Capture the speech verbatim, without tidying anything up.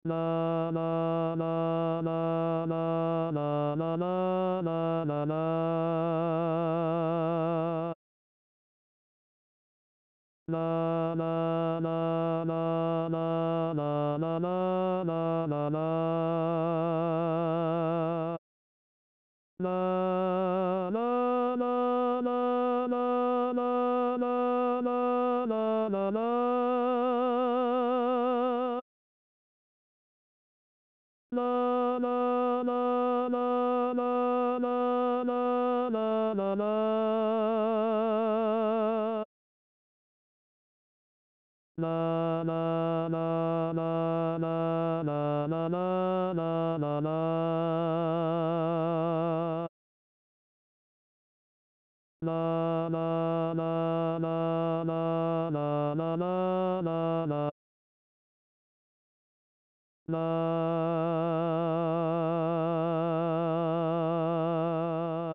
La la la la la la la la la la la. La la la la la la la la la la la. La la la la la la la la la la la. La la la la la la la la la la. La la la la la la la la la la la. La la la la la la la la la la. La.